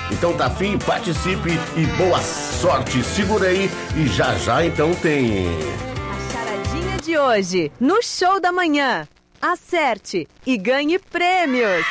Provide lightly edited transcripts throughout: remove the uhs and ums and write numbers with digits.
Então tá afim, participe e boa sorte. Segura aí e já então tem... A charadinha de hoje, no Show da Manhã. Acerte e ganhe prêmios.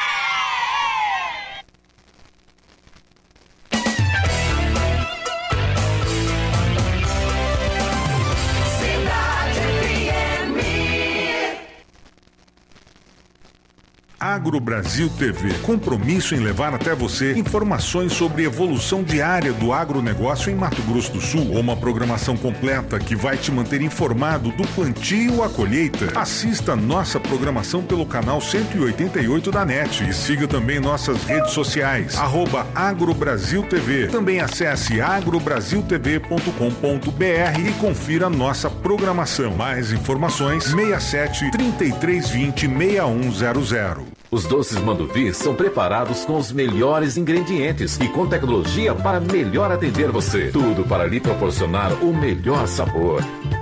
Agro Brasil TV, compromisso em levar até você informações sobre evolução diária do agronegócio em Mato Grosso do Sul, uma programação completa que vai te manter informado do plantio à colheita. Assista nossa programação pelo canal 188 da NET e siga também nossas redes sociais, @AgroBrasilTV. Também acesse agrobrasiltv.com.br e confira nossa programação. Mais informações 67 3320 6100. Os doces Manduvi são preparados com os melhores ingredientes e com tecnologia para melhor atender você. Tudo para lhe proporcionar o melhor sabor.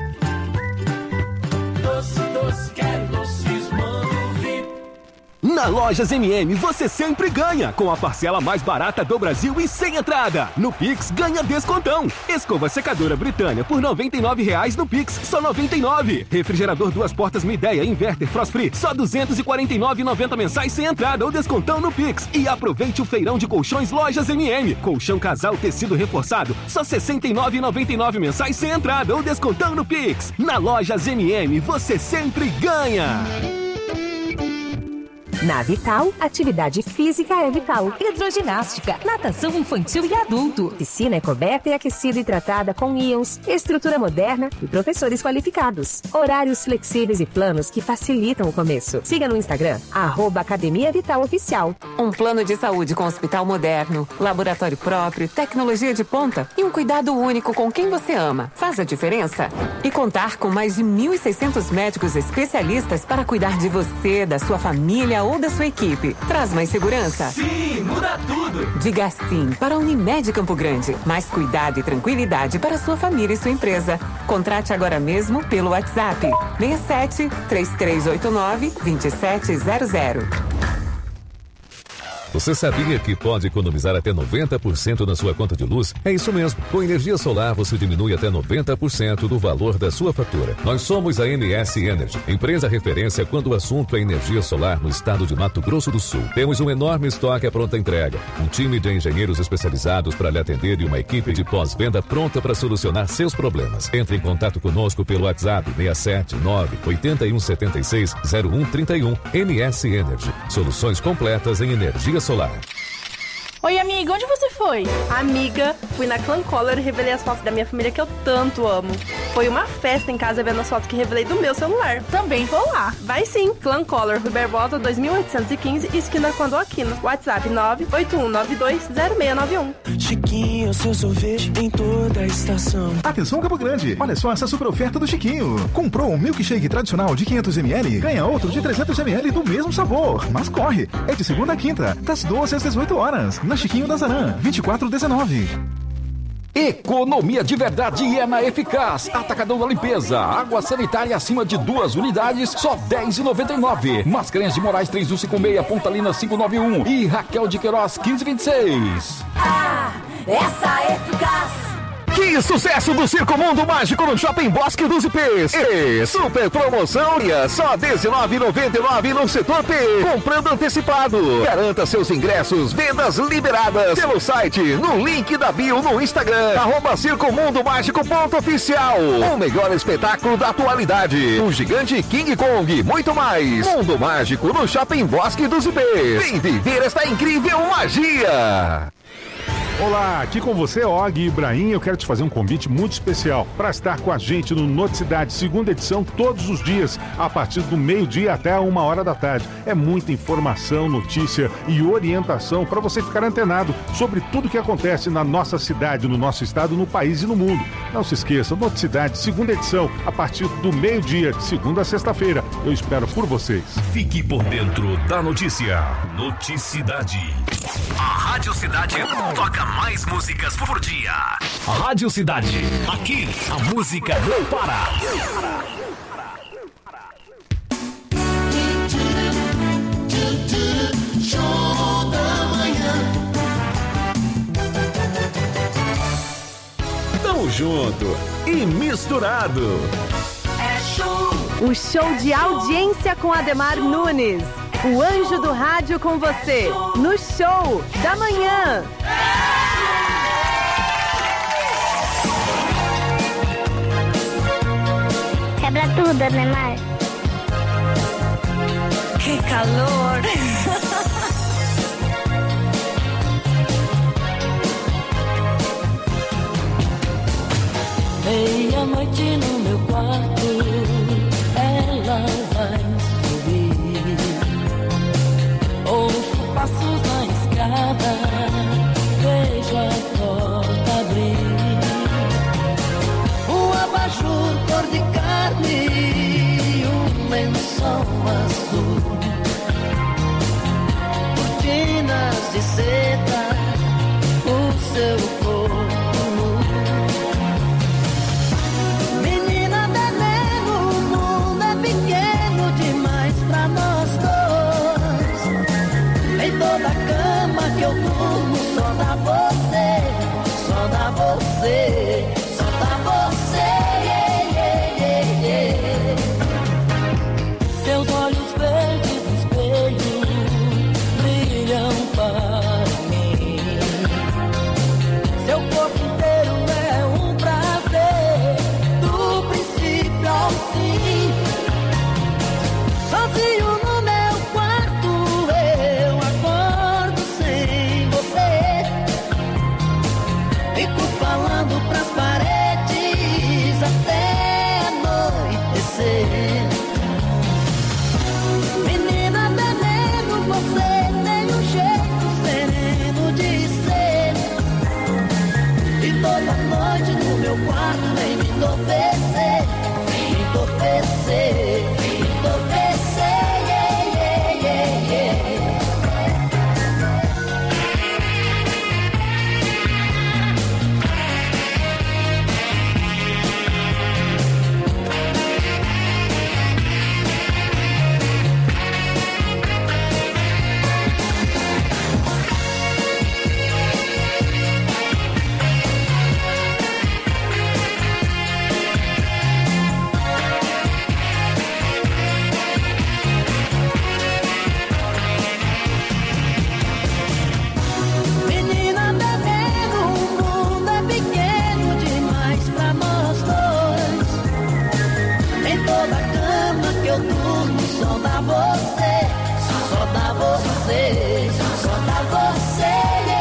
Doce, quero doces Manduvi. Na Lojas MM você sempre ganha, com a parcela mais barata do Brasil e sem entrada. No Pix ganha descontão. Escova secadora Britânia por R$ 99,00 no Pix, só R$ 99,00. Refrigerador 2 portas Midea Inverter Frost Free, só R$ 249,90 mensais sem entrada ou descontão no Pix. E aproveite o feirão de colchões Lojas MM. Colchão casal tecido reforçado, só R$ 69,99 mensais sem entrada ou descontão no Pix. Na Lojas MM você sempre ganha. Na Vital, atividade física é vital. Hidroginástica, natação infantil e adulto. Piscina é coberta e aquecida e tratada com íons, estrutura moderna e professores qualificados. Horários flexíveis e planos que facilitam o começo. Siga no Instagram, @Academia Vital Oficial. Um plano de saúde com hospital moderno, laboratório próprio, tecnologia de ponta e um cuidado único com quem você ama. Faz a diferença? E contar com mais de 1.600 médicos especialistas para cuidar de você, da sua família ou da sua equipe. Traz mais segurança? Sim, muda tudo! Diga sim para a Unimed Campo Grande. Mais cuidado e tranquilidade para sua família e sua empresa. Contrate agora mesmo pelo WhatsApp 67 3389 2700. Você sabia que pode economizar até 90% na sua conta de luz? É isso mesmo. Com energia solar, você diminui até 90% do valor da sua fatura. Nós somos a MS Energy, empresa referência quando o assunto é energia solar no estado de Mato Grosso do Sul. Temos um enorme estoque à pronta entrega, um time de engenheiros especializados para lhe atender e uma equipe de pós-venda pronta para solucionar seus problemas. Entre em contato conosco pelo WhatsApp 679 8176 0131. MS Energy, soluções completas em energia solar. Oi, amiga, onde você foi? Amiga, fui na Clan Color e revelei as fotos da minha família que eu tanto amo. Foi uma festa em casa vendo as fotos que revelei do meu celular. Também vou lá. Vai sim, Clan Color, Rui Barbosa 2815, esquina Quando Aquino. WhatsApp 981920691. Chiquinho, seu sorvete em toda a estação. Atenção, Campo Grande, olha só essa super oferta do Chiquinho. Comprou um milkshake tradicional de 500ml, ganha outro de 300ml do mesmo sabor. Mas corre, é de segunda a quinta, das 12 às 18 horas. Na Chiquinho da Zarã, 2419. Economia de verdade é na Eficaz. Atacadão da limpeza. Água sanitária acima de 2 unidades, só R$10,99. Mascarenhas de Moraes 3156, Pontalina 591 e Raquel de Queiroz 1526. Essa é Eficaz. Que sucesso do Circo Mundo Mágico no Shopping Bosque dos Ipês. E super promoção, só R$19,99 no setor P. Comprando antecipado. Garanta seus ingressos, vendas liberadas pelo site, no link da bio no Instagram, @circomundomágico.oficial. O melhor espetáculo da atualidade. O gigante King Kong, muito mais. Mundo Mágico no Shopping Bosque dos Ipês. Vem viver esta incrível magia. Olá, aqui com você, Og Ibrahim. Eu quero te fazer um convite muito especial para estar com a gente no Noticidade, segunda edição, todos os dias, a partir do meio-dia até 1h da tarde. É muita informação, notícia e orientação para você ficar antenado sobre tudo que acontece na nossa cidade, no nosso estado, no país e no mundo. Não se esqueça, Noticidade, segunda edição, a partir do meio-dia, de segunda a sexta-feira. Eu espero por vocês. Fique por dentro da notícia. Noticidade. A Rádio Cidade toca mais músicas por dia. Rádio Cidade. Aqui a música não para. Show da manhã. junto e misturado. É show! O show de audiência com Ademar Nunes. O anjo do rádio com você. No Show da Manhã. Quebra tudo, Ademar. Que calor! Meia-noite no meu quarto, ela vai subir. Ouço passos na escada, vejo a porta abrir. Um abajur cor de carne e um lençol azul. Cortinas de seda, o seu corpo. Toda cama que eu durmo só dá você, só dá você, só dá você. Seus olhos verdes no espelho brilham para mim. Seu corpo inteiro é um prazer, do princípio ao fim. Sozinho no meu quarto eu acordo sem você. Fico falando pras paredes até anoitecer. Menina veneno, você tem um jeito sereno de ser. E toda noite no meu quarto vem me entorpecer, vem me entorpecer, vem me entorpecer. Menina veneno, o mundo é pequeno demais pra nós dois. Em toda cama que eu durmo só dá você, só dá você, só dá você.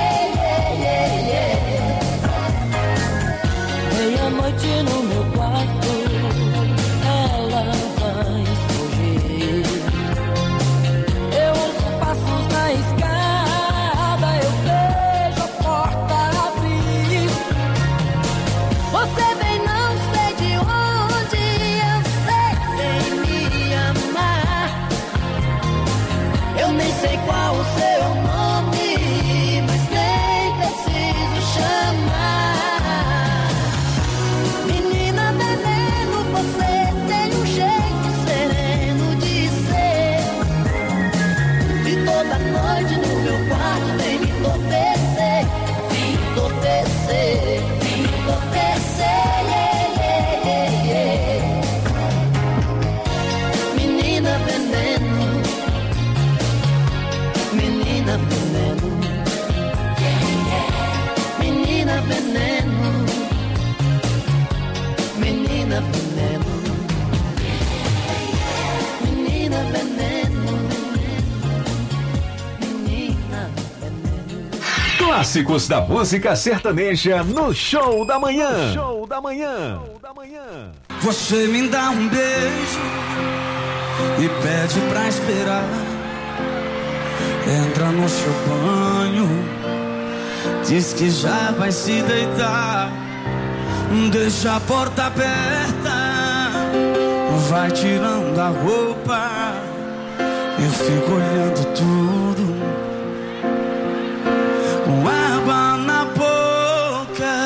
Meia-noite no meu quarto, ela vai fugir. Eu ouço passos na escada, eu vejo a porta abrir. Você vem não sei de onde, eu sei que vem me amar. Eu nem sei qual o seu nome, mas nem preciso chamar. Menina veneno, você tem um jeito sereno de ser. E toda noite no meu quarto vem me entorpecer, vem me entorpecer, vem me entorpecer. Menina veneno, menina veneno, menina veneno, menina veneno, menina veneno, menina veneno. Clássicos da música sertaneja no Show da Manhã. Show da Manhã. Você me dá um beijo e pede pra esperar. Entra no seu banho, diz que já vai se deitar. Deixa a porta aberta, vai tirando a roupa. Eu fico olhando tudo com água na boca.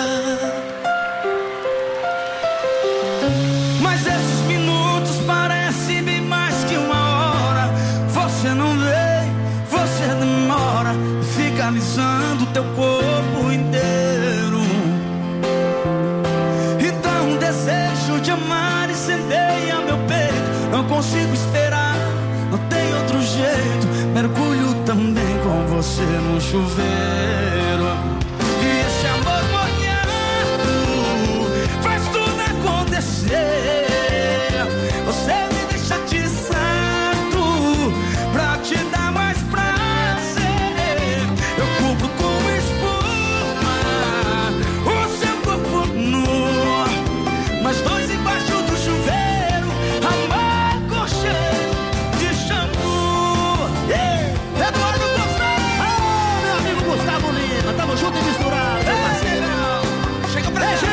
Mas esses minutos parecem bem mais que uma hora. Você não vem, você demora, fica alisando teu corpo inteiro. você no chuveiro. E esse amor molhado faz tudo acontecer. Você me deixa atiçado pra te dar mais prazer. Eu cubro com espuma o seu corpo nu, nós dois embaixo do chuveiro, amar com cheiro de shampoo. Eduardo Gustavo! Ah, meu amigo Gustavo Lima, tamo junto e misturado, meu parceiro. Chega pra gente!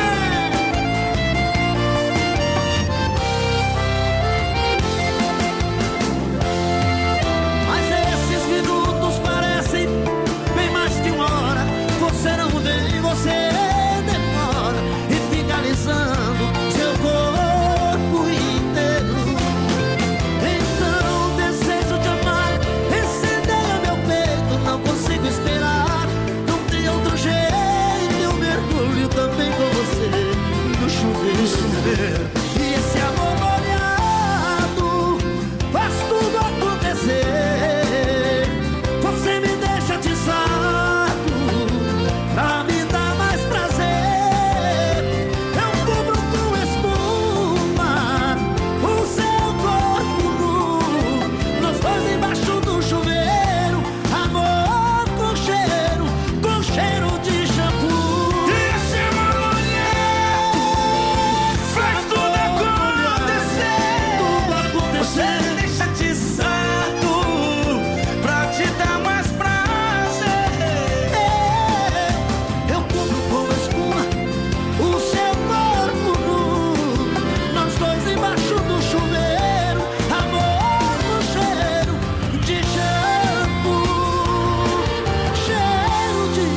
Mas esses minutos parecem bem mais que uma hora. Você não vem, você demora e fica alisando seu corpo inteiro. Então desejo te amar, incendeia meu peito, não consigo esperar, não tem outro jeito, eu mergulho também com você no chuveiro. E esse amor molhado faz tudo acontecer. Você me deixa atiçado pra me dar mais prazer. Eu cubro com espuma o seu corpo nu, nós dois embaixo do chuveiro, amor com cheiro de shampoo. E esse amor molhado faz tudo acontecer. Você me deixa atiçado pra te dar mais prazer. Eu cubro com espuma o seu corpo nu, nós dois embaixo do chuveiro, amor com cheiro de shampoo, cheiro de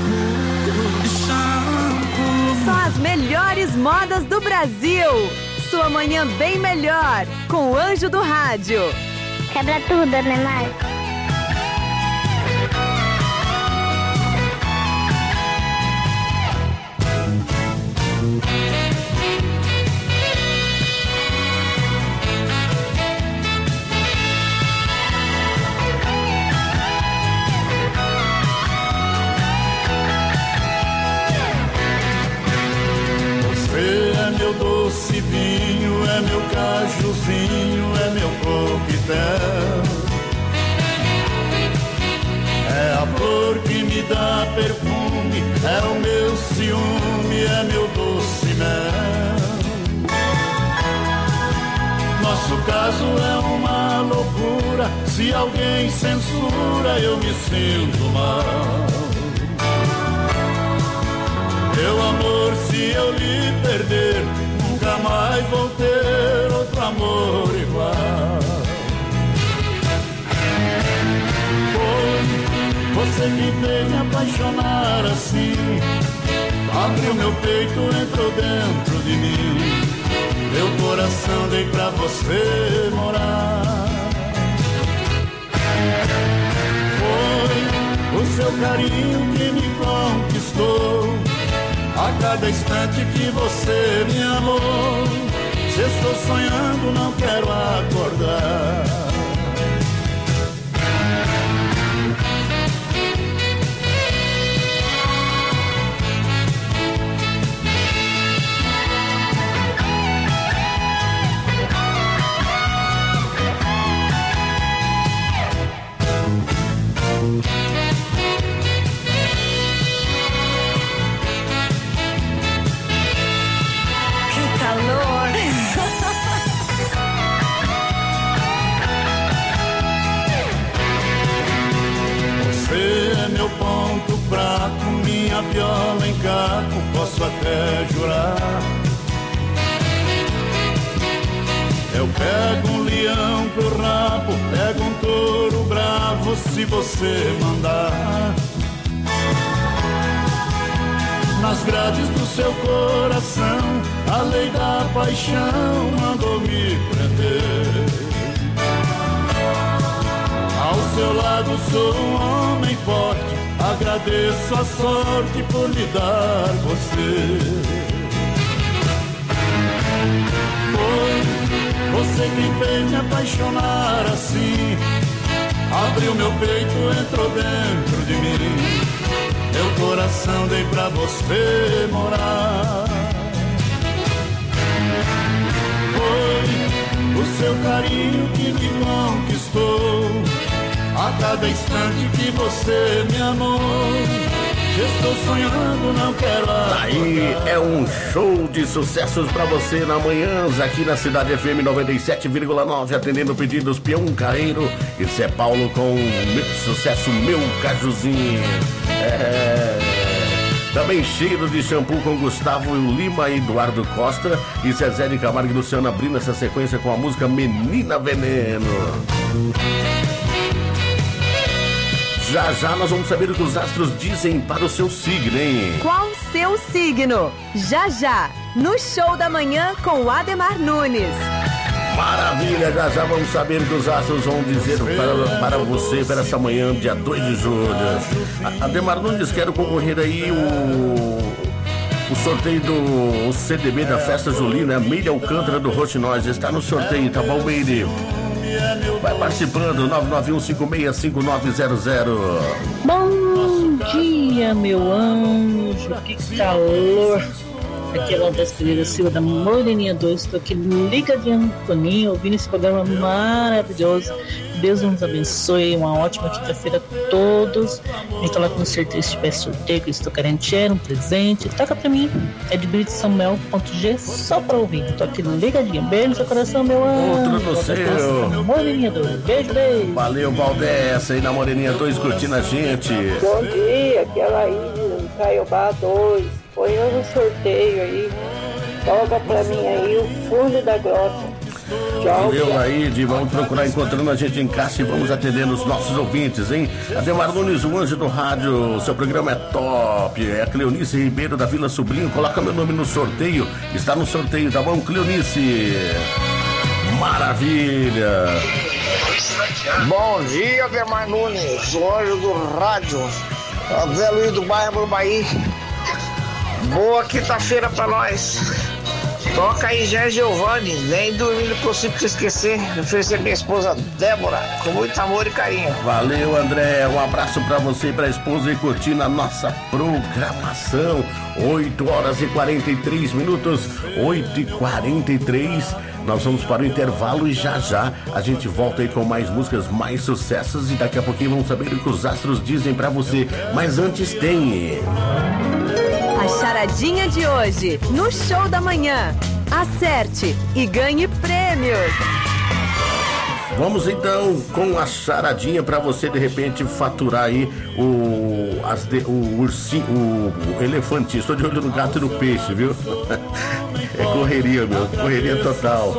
shampoo. Só as melhores modas do Brasil. Sua manhã bem melhor com o Anjo do Rádio. Quebra tudo, Neymar. Você é meu doce vinho, é meu cajuzinho, é meu coquetel. É a flor que me dá perfume, é o meu ciúme, é meu doce mel. Nosso caso é uma loucura, se alguém censura eu me sinto mal. Meu amor, se eu lhe perder, nunca mais vou ter outro amor igual. Foi você que fez me apaixonar assim, abriu meu peito, entrou dentro de mim, meu coração dei pra você morar. Foi o seu carinho que me conquistou, a cada instante que você me amou. Se estou sonhando, não quero acordar. Meu ponto fraco, minha viola em caco, posso até jurar. Eu pego um leão pro rabo, pego um touro bravo, se você mandar. Nas grades do seu coração, a lei da paixão mandou me prender. Ao seu lado sou um homem forte, agradeço a sorte por me dar você. Foi você quem fez me apaixonar assim, abriu meu peito, entrou dentro de mim. Meu coração dei pra você morar. Foi o seu carinho que me conquistou. A cada instante que você me amou, se estou sonhando, não quero acordar. Aí é um show de sucessos pra você na manhã, aqui na Cidade FM 97,9, atendendo pedidos Peão Carreiro e Zé Paulo com o sucesso Meu Cajuzinho. Também cheiro de shampoo com Gustavo Lima e Eduardo Costa e Zezé de Camargo e Luciano abrindo essa sequência com a música Menina Veneno. Já já nós vamos saber o que os astros dizem para o seu signo, hein? Qual seu signo? Já já, no Show da Manhã com o Ademar Nunes. Maravilha, já já vamos saber o que os astros vão dizer para você para essa manhã, dia 2 de julho. Ademar Nunes, quero concorrer aí o sorteio do CDB da Festa Julina, Meire Alcântara do Roxinóis. Está no sorteio, tá bom, Meire? Vai participando, 991565900. Bom dia, meu anjo, que calor. Aqui é Lourdes Pereira Silva da Moreninha 2, estou aqui ligadinha no Toninho, ouvindo esse programa maravilhoso. Deus nos abençoe, uma ótima quinta-feira a todos. Me fala com certeza se tiver sorteio que eu estou querendo tirar um presente, toca pra mim. É de Brito Samuel.g, só pra ouvir. Estou aqui ligadinha. Beijo no seu coração, meu anjo. Outro no seu. Moreninha 2, beijo, beijo. Valeu, Valdez, aí na Moreninha 2 curtindo a gente. Bom dia, aqui é a Laís, Caiobá 2. Foi no sorteio aí. Toca pra mim aí o Fundo da Grota. Tchau. Valeu, Laíde. Vamos procurar encontrando a gente em casa e vamos atendendo os nossos ouvintes, hein? Ademar Nunes, o anjo do rádio. Seu programa é top. É a Cleonice Ribeiro da Vila Sobrinho. Coloca meu nome no sorteio. Está no sorteio, tá bom, Cleonice? Maravilha. Bom dia, Ademar Nunes, o anjo do rádio. Zé Luiz do bairro Bahia. Boa quinta-feira pra nós. Toca aí, Zé Giovanni. Nem dormindo consigo esquecer. Oferecer minha esposa Débora, com muito amor e carinho. Valeu, André. Um abraço pra você e pra esposa e curtindo a nossa programação. 8 horas e 43 minutos. 8h43. Nós vamos para o intervalo e já já a gente volta aí com mais músicas, mais sucessos. E daqui a pouquinho vamos saber o que os astros dizem pra você. Mas antes tem... A charadinha de hoje, no Show da Manhã. Acerte e ganhe prêmios. Vamos então com a charadinha para você de repente faturar aí o ursinho, o elefantinho. Estou de olho no gato e no peixe, viu? É correria, meu, correria total.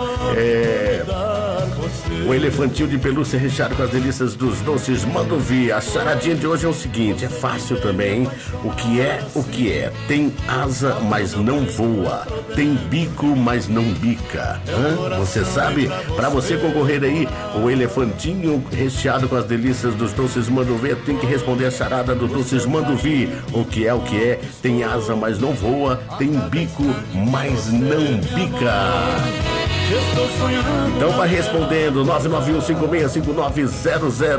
O elefantinho de pelúcia recheado com as delícias dos doces Mandovi. A charadinha de hoje é o seguinte, é fácil também, hein? O que é? Tem asa, mas não voa. Tem bico, mas não bica. Você sabe? Para você concorrer aí, o elefantinho recheado com as delícias dos doces Mandovi, tem que responder a charada do doces Mandovi. O que é? Tem asa, mas não voa. Tem bico, mas não bica. Então vai respondendo 991565900.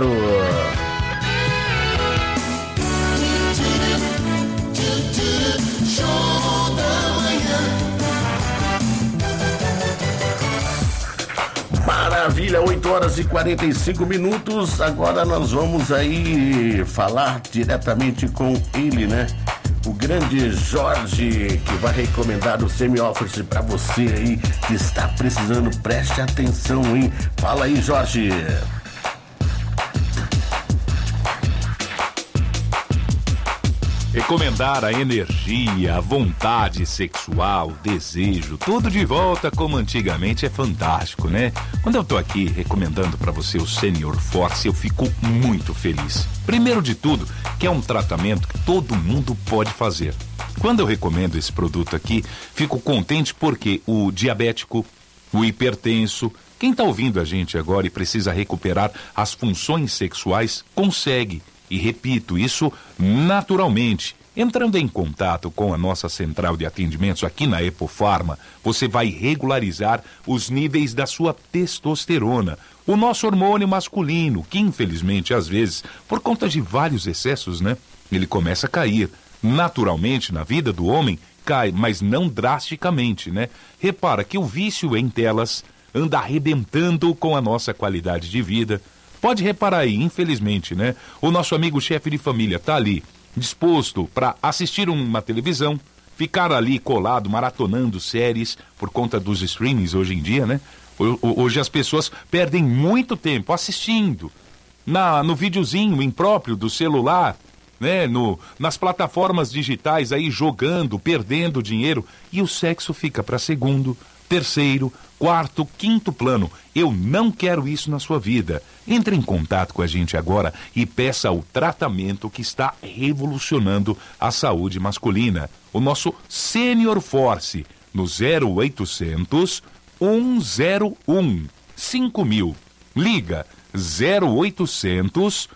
Maravilha, 8 horas e 45 minutos. Agora nós vamos aí falar diretamente com ele, né? O grande Jorge, que vai recomendar o semi-office pra você aí que está precisando. Preste atenção, hein? Fala aí, Jorge. Recomendar a energia, a vontade sexual, o desejo, tudo de volta como antigamente é fantástico, né? Quando eu tô aqui recomendando pra você o Senior Force, eu fico muito feliz. Primeiro de tudo, que é um tratamento que todo mundo pode fazer. Quando eu recomendo esse produto aqui, fico contente porque o diabético, o hipertenso, quem tá ouvindo a gente agora e precisa recuperar as funções sexuais, consegue. E repito, isso naturalmente. Entrando em contato com a nossa central de atendimentos aqui na Epofarma, você vai regularizar os níveis da sua testosterona. O nosso hormônio masculino, que infelizmente às vezes, por conta de vários excessos, né, ele começa a cair. Naturalmente, na vida do homem, cai, mas não drasticamente, né? Repara que o vício em telas anda arrebentando com a nossa qualidade de vida. Pode reparar aí, infelizmente, né? O nosso amigo chefe de família tá ali, disposto para assistir uma televisão, ficar ali colado, maratonando séries por conta dos streamings hoje em dia, né? Hoje as pessoas perdem muito tempo assistindo no videozinho impróprio do celular, né? Nas plataformas digitais aí jogando, perdendo dinheiro, e o sexo fica para segundo, terceiro, quarto, quinto plano. Eu não quero isso na sua vida. Entre em contato com a gente agora e peça o tratamento que está revolucionando a saúde masculina. O nosso Senior Force, no 0800 101 5000. Liga 0800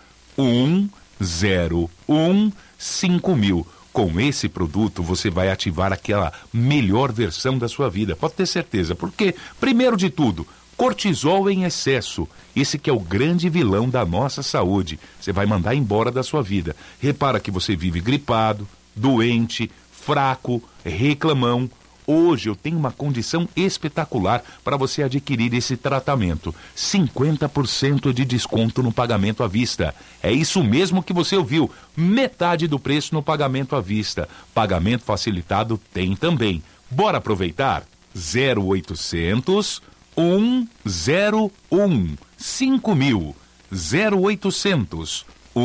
101 5000. Com esse produto você vai ativar aquela melhor versão da sua vida. Pode ter certeza, porque, primeiro de tudo, cortisol em excesso. Esse que é o grande vilão da nossa saúde. Você vai mandar embora da sua vida. Repara que você vive gripado, doente, fraco, reclamão. Hoje eu tenho uma condição espetacular para você adquirir esse tratamento. 50% de desconto no pagamento à vista. É isso mesmo que você ouviu. Metade do preço no pagamento à vista. Pagamento facilitado tem também. Bora aproveitar? 0800 101 5000. 0800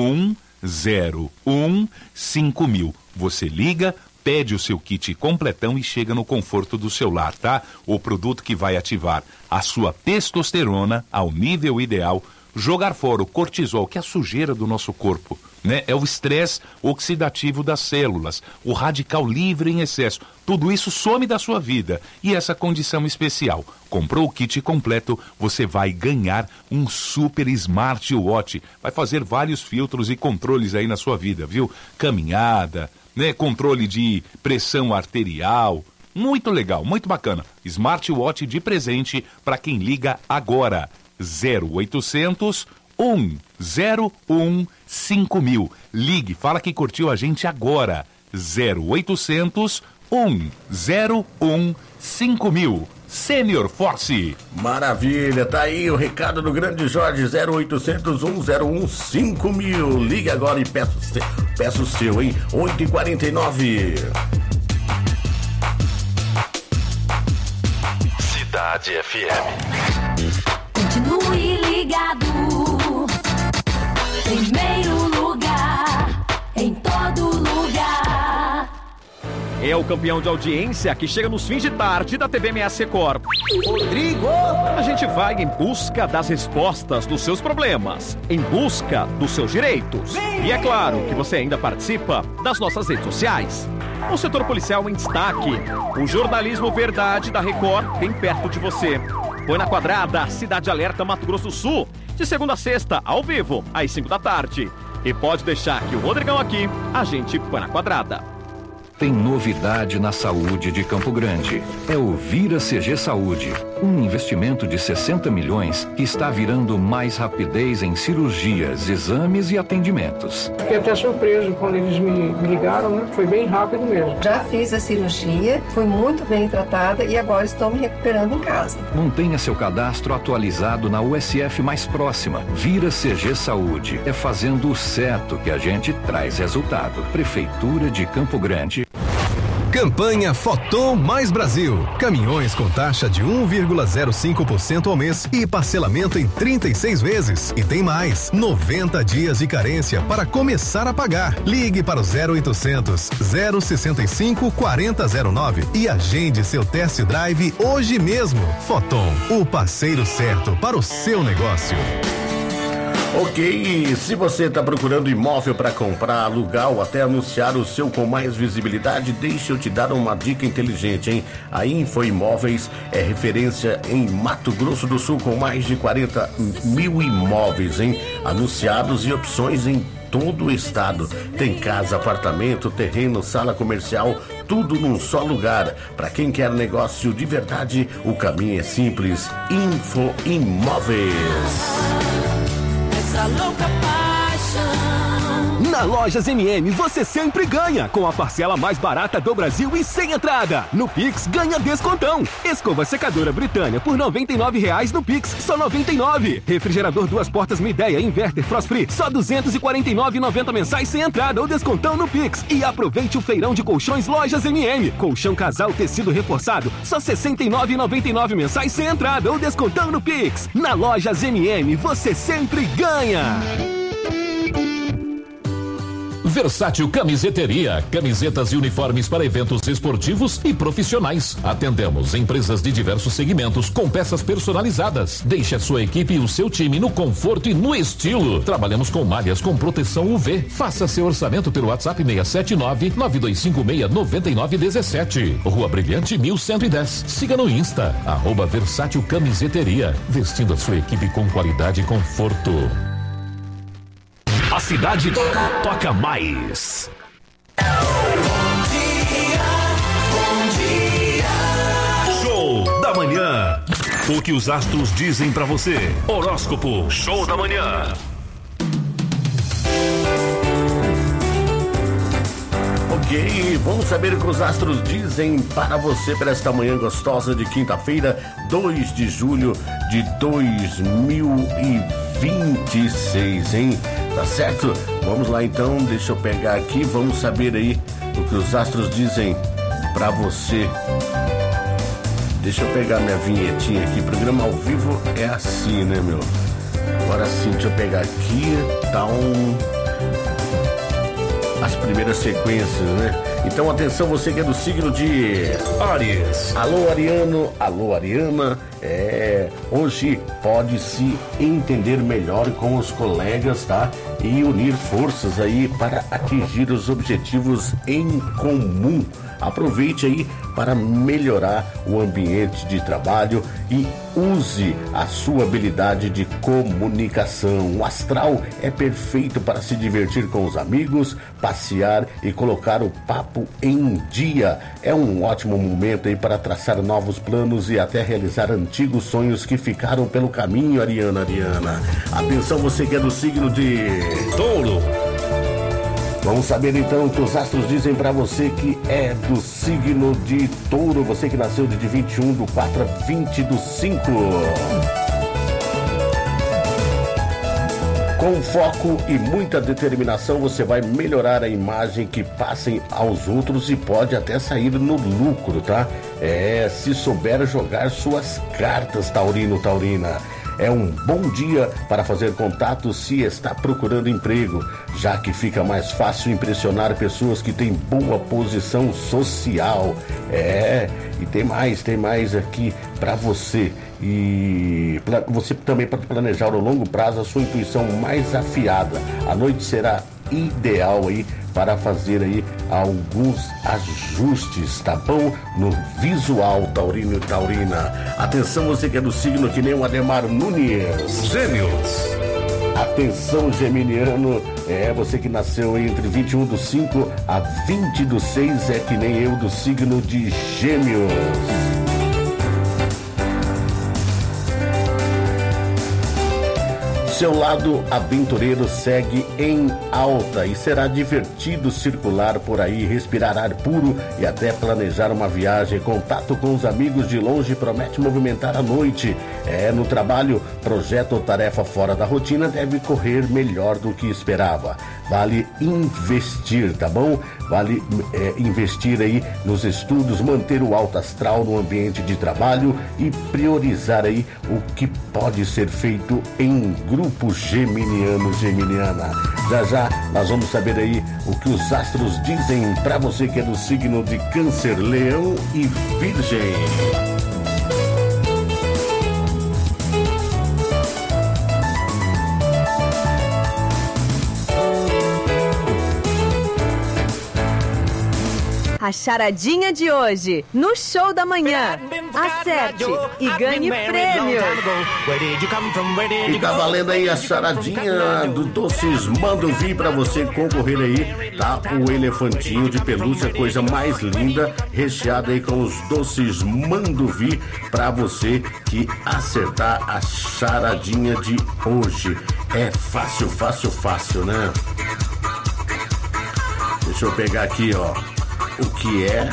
101 5000. Você liga, pede o seu kit completão e chega no conforto do seu lar, tá? O produto que vai ativar a sua testosterona ao nível ideal, jogar fora o cortisol, que é a sujeira do nosso corpo, né? É o estresse oxidativo das células, o radical livre em excesso. Tudo isso some da sua vida. E essa condição especial. Comprou o kit completo, você vai ganhar um super smartwatch. Vai fazer vários filtros e controles aí na sua vida, viu? Caminhada, né? Controle de pressão arterial. Muito legal, muito bacana. Smartwatch de presente para quem liga agora. 0800 101 5000. Ligue, fala que curtiu a gente agora. 0800 101 5000. Senior Force. Maravilha, tá aí o recado do grande Jorge. 0800 101 5000. Ligue agora e peça o seu, hein? 8h49. Cidade FM. Continue ligado. Primeiro lugar, em todo lugar. É o campeão de audiência que chega nos fins de tarde da TV MS Record. Rodrigo! A gente vai em busca das respostas dos seus problemas, em busca dos seus direitos. E é claro que você ainda participa das nossas redes sociais. O setor policial em destaque. O jornalismo verdade da Record bem perto de você. Põe na quadrada, Cidade Alerta, Mato Grosso do Sul. De segunda a sexta, ao vivo, às 5 da tarde. E pode deixar que o Rodrigão aqui, a gente põe na quadrada. Tem novidade na saúde de Campo Grande. É o Vira CG Saúde, um investimento de 60 milhões que está virando mais rapidez em cirurgias, exames e atendimentos. Fiquei até surpreso quando eles me ligaram, né? Foi bem rápido mesmo. Já fiz a cirurgia, fui muito bem tratada e agora estou me recuperando em casa. Mantenha seu cadastro atualizado na USF mais próxima. Vira CG Saúde. É fazendo o certo que a gente traz resultado. Prefeitura de Campo Grande. Campanha Foton Mais Brasil. Caminhões com taxa de 1,05% ao mês e parcelamento em 36 vezes. E tem mais, 90 dias de carência para começar a pagar. Ligue para o 0800 065 4009 e agende seu test drive hoje mesmo. Foton, o parceiro certo para o seu negócio. Ok, se você está procurando imóvel para comprar, alugar ou até anunciar o seu com mais visibilidade, deixa eu te dar uma dica inteligente, hein? A Info Imóveis é referência em Mato Grosso do Sul com mais de 40 mil imóveis, hein? Anunciados e opções em todo o estado. Tem casa, apartamento, terreno, sala comercial, tudo num só lugar. Para quem quer negócio de verdade, o caminho é simples. Info Imóveis. Essa louca paixão. Na Lojas MM você sempre ganha, com a parcela mais barata do Brasil e sem entrada. No Pix ganha descontão. Escova secadora Britânia por R$ 99,00 no Pix, só R$ 99. Refrigerador 2 portas Midea Inverter Frost Free, só R$ 249,90 mensais sem entrada ou descontão no Pix. E aproveite o feirão de colchões Lojas MM. Colchão casal tecido reforçado, só R$ 69,99 mensais sem entrada ou descontão no Pix. Na Lojas MM você sempre ganha. Versátil Camiseteria, camisetas e uniformes para eventos esportivos e profissionais. Atendemos empresas de diversos segmentos com peças personalizadas. Deixe a sua equipe e o seu time no conforto e no estilo. Trabalhamos com malhas com proteção UV. Faça seu orçamento pelo WhatsApp 679-9256-9917. Rua Brilhante 1110. Siga no Insta, @Versátil Camiseteria. Vestindo a sua equipe com qualidade e conforto. A cidade toca mais. Bom dia. Show da manhã. O que os astros dizem pra você. Horóscopo Show da Manhã. Ok, vamos saber o que os astros dizem para você para esta manhã gostosa de quinta-feira, 2 de julho de 2026, hein? Tá certo? Vamos lá então, deixa eu pegar aqui, vamos saber aí o que os astros dizem pra você. Deixa eu pegar minha vinhetinha aqui, programa ao vivo é assim, né, meu? Agora sim, deixa eu pegar aqui, as primeiras sequências, né? Então atenção, você que é do signo de Áries. Alô, Ariano, alô, Ariana. Hoje pode se entender melhor com os colegas, tá? E unir forças aí para atingir os objetivos em comum. Aproveite aí para melhorar o ambiente de trabalho e use a sua habilidade de comunicação. O astral é perfeito para se divertir com os amigos, passear e colocar o papo em dia. É um ótimo momento aí para traçar novos planos e até realizar antigos sonhos que ficaram pelo caminho, Ariana. Atenção, você que é do signo de Touro. Vamos saber então o que os astros dizem para você que é do signo de Touro, você que nasceu de 21/4/20/5. Com foco e muita determinação, você vai melhorar a imagem que passem aos outros e pode até sair no lucro, tá? Se souber jogar suas cartas, Taurino, Taurina. É um bom dia para fazer contato se está procurando emprego, já que fica mais fácil impressionar pessoas que têm boa posição social. E tem mais aqui para você. E você também pode planejar ao longo prazo a sua intuição mais afiada. A noite será ideal aí para fazer aí alguns ajustes, tá bom? No visual, Taurino e Taurina. Atenção, você que é do signo que nem o Ademar Nunes. Gêmeos. Atenção, geminiano, você que nasceu entre 21/5 a 20/6, é que nem eu do signo de Gêmeos. Seu lado aventureiro segue em alta e será divertido circular por aí, respirar ar puro e até planejar uma viagem. Contato com os amigos de longe promete movimentar a noite. No trabalho, projeto ou tarefa fora da rotina deve correr melhor do que esperava. Vale investir, tá bom? Vale investir aí nos estudos, manter o alto astral no ambiente de trabalho e priorizar aí o que pode ser feito em grupo geminiano, geminiana. Já nós vamos saber aí o que os astros dizem para você que é do signo de Câncer, Leão e Virgem. A charadinha de hoje, no Show da Manhã. Acerte e ganhe prêmios. E tá valendo aí a charadinha do Doces Mandovi pra você concorrer aí, tá? O elefantinho de pelúcia, coisa mais linda, recheado aí com os Doces Mandovi pra você que acertar a charadinha de hoje. É fácil, fácil, fácil, né? Deixa eu pegar aqui, ó. O que é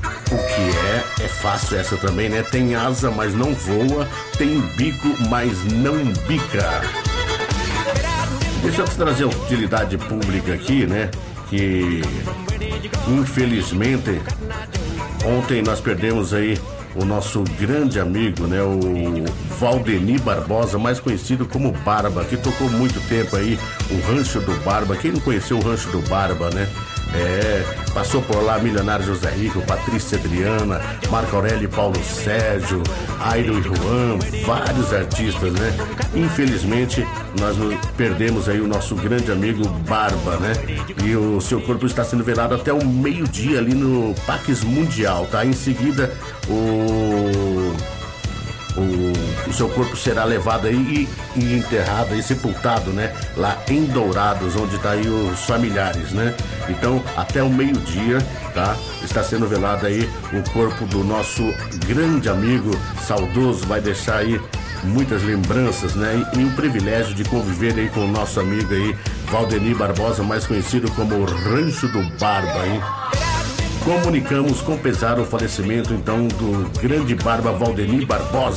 fácil essa também, né? Tem asa, mas não voa. Tem bico, mas não bica. Deixa eu trazer a utilidade pública aqui, né? Que, infelizmente, ontem nós perdemos aí o nosso grande amigo, né? O Valdeni Barbosa, mais conhecido como Barba, que tocou muito tempo aí o Rancho do Barba. Quem não conheceu o Rancho do Barba, né? Passou por lá Milionário José Rico, Patrícia Adriana, Marco Aurélio e Paulo Sérgio, Airo e Juan, vários artistas, né? Infelizmente, nós perdemos aí o nosso grande amigo Barba, né? E o seu corpo está sendo velado até o meio-dia ali no Pax Mundial, tá? Em seguida, o seu corpo será levado aí e enterrado e sepultado, né? Lá em Dourados, onde tá aí os familiares, né? Então, até o meio-dia, tá? Está sendo velado aí o corpo do nosso grande amigo saudoso, vai deixar aí muitas lembranças, né? E o privilégio de conviver aí com o nosso amigo aí, Valdeni Barbosa, mais conhecido como o Rancho do Barba, hein? Comunicamos com pesar o falecimento, então, do grande Barba Valdeni Barbosa.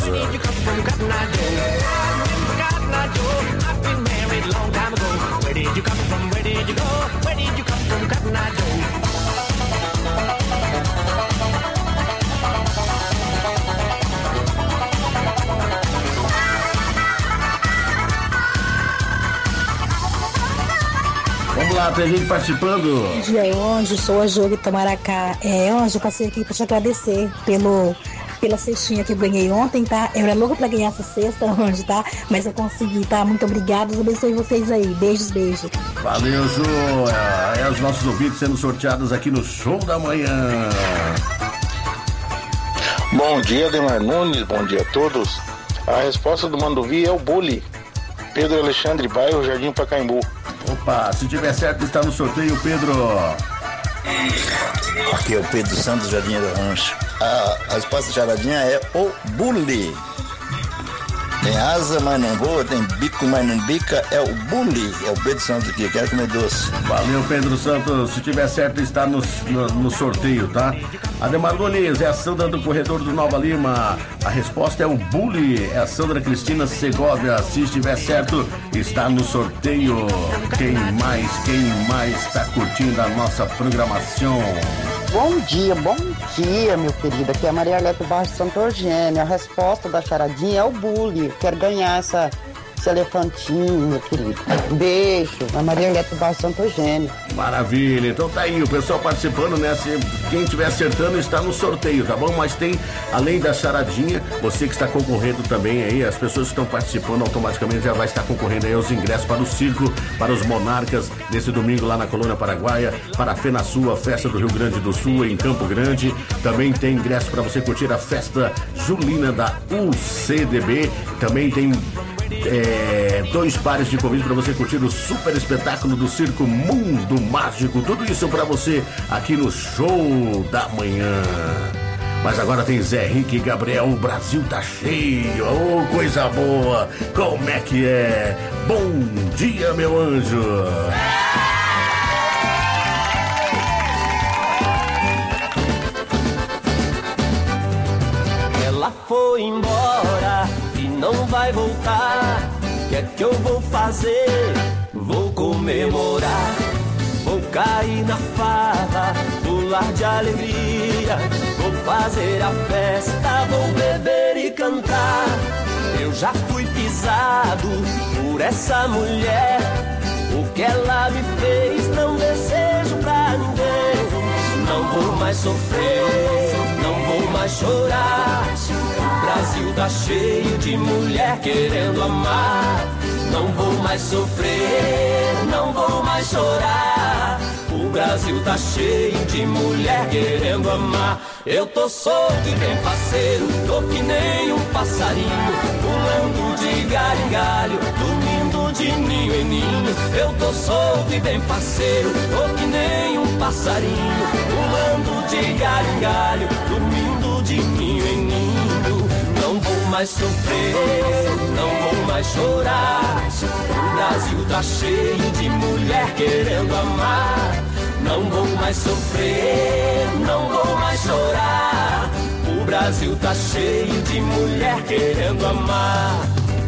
Vamos lá, tem gente participando. Bom dia, Anjo, sou a Júlia Tamaracá. Anjo, passei aqui para te agradecer pela cestinha que eu ganhei ontem, tá? Eu era louca pra ganhar essa cesta, Anjo, tá? Mas eu consegui, tá? Muito obrigada, Deus abençoe vocês aí. Beijos, beijos. Valeu, Ju. Os nossos ouvintes sendo sorteados aqui no Show da Manhã. Bom dia, Ademar Nunes, bom dia a todos. A resposta do Mandovi é o Bully. Pedro Alexandre, bairro Jardim Pacaembu. Opa, se tiver certo, está no sorteio, Pedro. Aqui é o Pedro Santos, Jardim do Rancho. A resposta da charadinha é o Bully. Tem asa, mas não voa, tem bico, mas não bica, é o Bully. É o Pedro Santos aqui, quero comer doce. Valeu, Pedro Santos. Se tiver certo, está no sorteio, tá? Ademar Nunes, é a Sandra do Corredor do Nova Lima. A resposta é o Bully, é a Sandra Cristina Segovia. Se estiver certo, está no sorteio. Quem mais está curtindo a nossa programação? Bom dia, meu querido. Aqui é a Maria Aleta Barros de Santo Eugênio. A resposta da charadinha é o Bully. Quero ganhar esse elefantinho, meu querido. Beijo. A Maria Aleta Barros de Santo Eugênio. Maravilha. Então tá aí o pessoal participando, né? Quem estiver acertando está no sorteio, tá bom? Mas tem, além da charadinha, você que está concorrendo também aí, as pessoas que estão participando automaticamente já vai estar concorrendo aí aos ingressos para o circo, para os Monarcas, nesse domingo lá na Colônia Paraguaia, para a FenaSul, a festa do Rio Grande do Sul, em Campo Grande. Também tem ingresso para você curtir a festa julina da UCDB. Também tem 2 pares de convites para você curtir o super espetáculo do Circo Mundo Mágico. Tudo isso para você aqui no Show da Manhã. Mas agora tem Zé Henrique e Gabriel, o Brasil tá cheio. Oh, coisa boa. Como é que é? Bom dia, meu anjo. Ela foi embora e não vai voltar. O que é que eu vou fazer? Vou comemorar, vou cair na farra, pular de alegria, vou fazer a festa, vou beber e cantar. Eu já fui pisado por essa mulher, o que ela me fez não desejo pra ninguém. Não vou mais sofrer, não vou mais chorar. O Brasil tá cheio de mulher querendo amar. Não vou mais sofrer, não vou mais chorar. O O Brasil tá cheio de mulher querendo amar. Eu tô solto e bem parceiro, tô que nem um passarinho, pulando de galho em galho, dormindo de ninho em ninho. Eu tô solto e bem parceiro, tô que nem um passarinho, pulando de galho em galho, dormindo de ninho em ninho. Não vou mais sofrer, não vou mais chorar. O Brasil tá cheio de mulher querendo amar. Não vou mais sofrer, não vou mais chorar. O Brasil tá cheio de mulher querendo amar.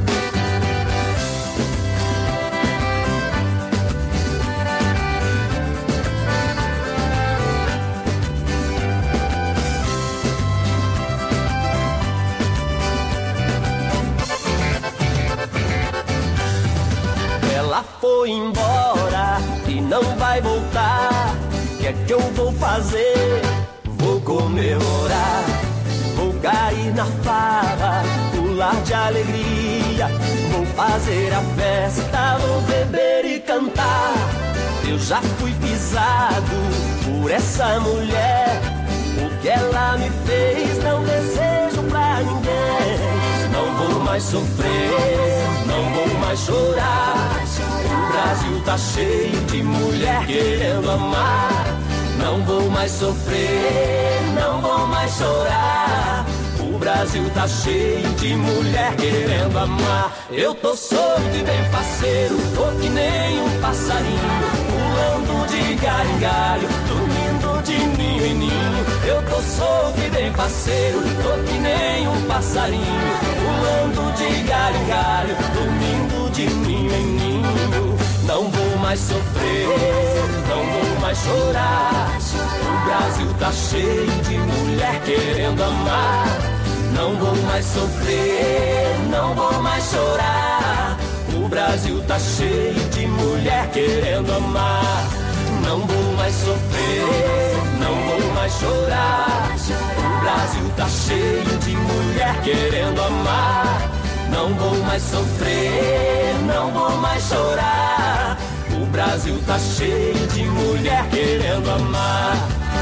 Ela foi embora e não vai voltar. O que é que eu vou fazer? Vou comemorar, vou cair na farra, pular de alegria. Vou fazer a festa, vou beber e cantar. Eu já fui pisado por essa mulher. O que ela me fez não desejo pra ninguém. Não vou mais sofrer, não vou mais chorar. O Brasil tá cheio de mulher querendo amar. Não vou mais sofrer, não vou mais chorar. O Brasil tá cheio de mulher querendo amar. Eu tô solto e bem parceiro, tô que nem um passarinho, pulando de galho em galho, dormindo de ninho em ninho. Eu tô solto e bem parceiro, tô que nem um passarinho, pulando de galho em galho, dormindo de ninho em ninho. Não vou mais sofrer, não vou mais chorar. O Brasil tá cheio de mulher querendo amar. Não vou mais sofrer, não vou mais chorar. O Brasil tá cheio de mulher querendo amar. Não vou mais sofrer, não vou mais chorar. O Brasil tá cheio de mulher querendo amar. Não vou mais sofrer, não vou mais chorar. O Brasil tá cheio de mulher querendo amar.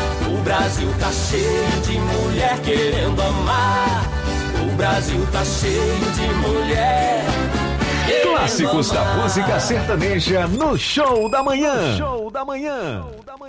O Brasil tá cheio de mulher querendo amar. O Brasil tá cheio de mulher. Clássicos da música sertaneja no Show da Manhã. Show da Manhã.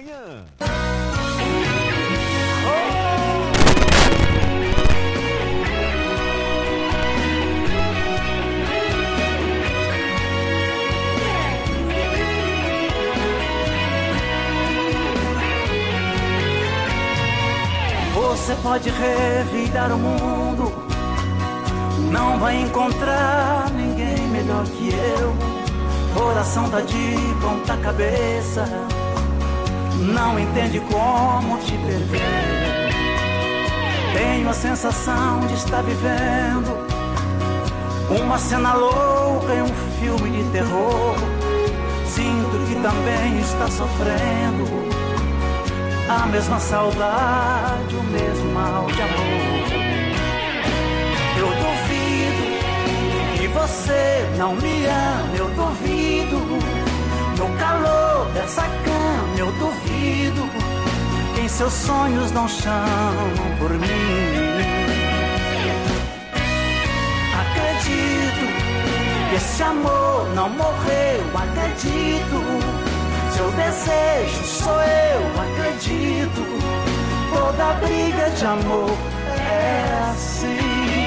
Você pode revidar o mundo, não vai encontrar ninguém melhor que eu. Coração tá de ponta cabeça, não entende como te perder. Tenho a sensação de estar vivendo uma cena louca em um filme de terror. Sinto que também está sofrendo a mesma saudade, o mesmo mal de amor. Eu duvido que você não me ama, eu duvido. No calor dessa cama, eu duvido que em seus sonhos não chamam por mim. Acredito que esse amor não morreu, acredito. Seu desejo sou eu, acredito. Toda briga de amor é assim.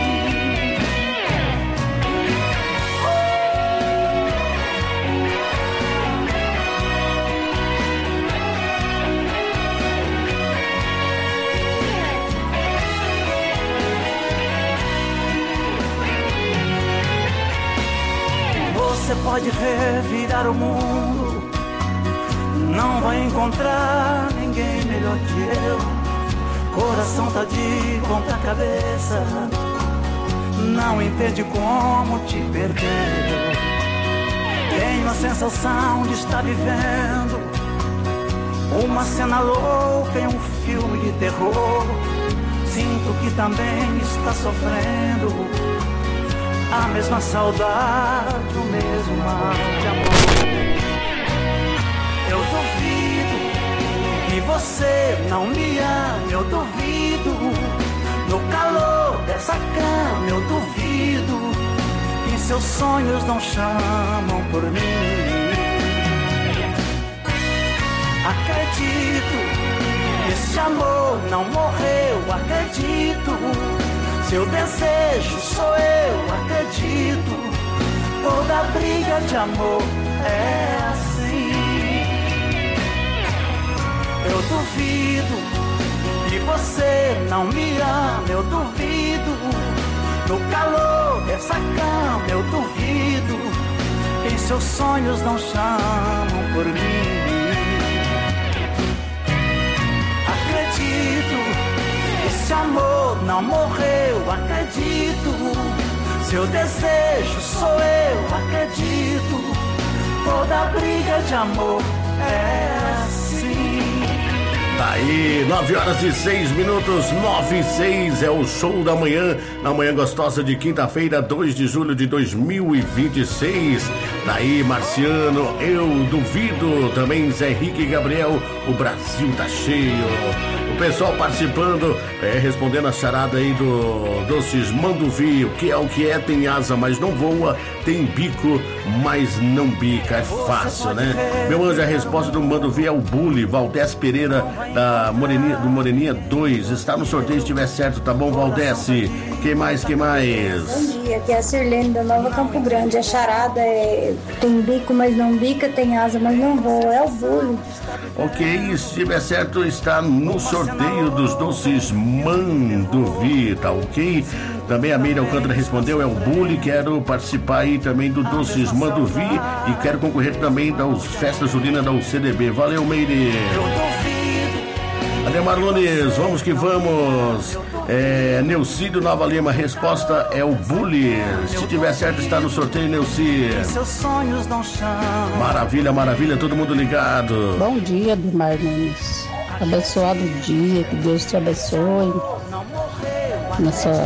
Você pode revirar o mundo, não vai encontrar ninguém melhor que eu. Coração tá de ponta cabeça, não entende como te perder. Tenho a sensação de estar vivendo uma cena louca em um filme de terror. Sinto que também está sofrendo a mesma saudade, o mesmo mal de amor. Eu duvido você não me ama, eu duvido. No calor dessa cama eu duvido que seus sonhos não chamam por mim. Acredito, esse amor não morreu, acredito. Seu desejo sou eu, acredito. Toda briga de amor é assim. Eu duvido que você não me ama, eu duvido. No calor dessa cama eu duvido que seus sonhos não chamam por mim. Acredito, esse amor não morreu, acredito. Seu desejo sou eu, acredito. Toda briga de amor é assim. Tá aí, 9h06, 9h06 é o show da manhã, na manhã gostosa de quinta-feira, 2 de julho de 2026. Tá aí, Marciano, eu duvido, também Zé Henrique e Gabriel, o Brasil tá cheio. O pessoal participando, respondendo a charada aí do Doces Manduvi. O que é, tem asa, mas não voa, tem bico, mas não bica. É fácil, né? Meu anjo, a resposta do Manduvi é o Bully, Valdés Pereira, do Moreninha 2. Está no sorteio, se estiver certo, tá bom, Valdés? Quem mais? Bom dia, aqui é a Sirlene da Nova Campo Grande. A charada é tem bico, mas não bica, tem asa, mas não voa. É o Bully. Ok, se estiver certo, está no sorteio dos Doces Manduvi, tá ok? Também a Meire Alcântara respondeu, é o Bully, quero participar aí também do Doces Manduvi e quero concorrer também das Festas Julinas da UCDB. Valeu, Meire! Ademar Nunes, vamos que vamos. Neucídio Nova Lima, resposta é o Bully. Se tiver certo, está no sorteio, Neuci. Maravilha, maravilha, todo mundo ligado. Bom dia, Ademar Nunes. Abençoado dia, que Deus te abençoe nessa